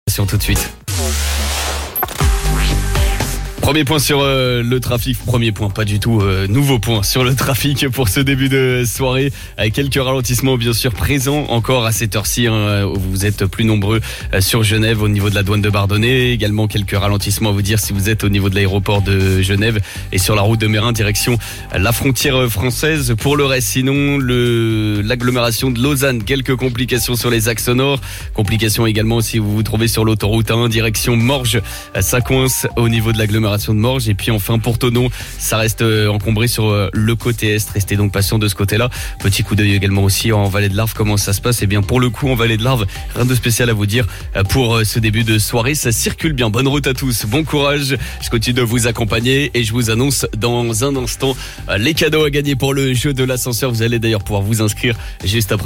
Tout de suite. Premier point sur le trafic, premier point, pas du tout, nouveau point sur le trafic pour ce début de soirée, avec quelques ralentissements bien sûr présents encore à cette heure-ci, où vous êtes plus nombreux sur Genève au niveau de la douane de Bardonnay, également quelques ralentissements à vous dire si vous êtes au niveau de l'aéroport de Genève et sur la route de Mérin direction la frontière française. Pour le reste, sinon, l'agglomération de Lausanne, quelques complications sur les axes nord, complications également si vous vous trouvez sur l'autoroute 1 direction Morges, ça coince au niveau de l'agglomération de Morges. Et puis enfin pour Thonon, ça reste encombré sur le côté est. Restez donc patient de ce côté-là. Petit coup d'œil également aussi en Vallée de l'Arve, comment ça se passe. Et bien pour le coup en Vallée de l'Arve, rien de spécial à vous dire pour ce début de soirée, ça circule bien. Bonne route à tous, bon courage, je continue de vous accompagner et je vous annonce dans un instant les cadeaux à gagner pour le jeu de l'ascenseur. Vous allez d'ailleurs pouvoir vous inscrire juste après.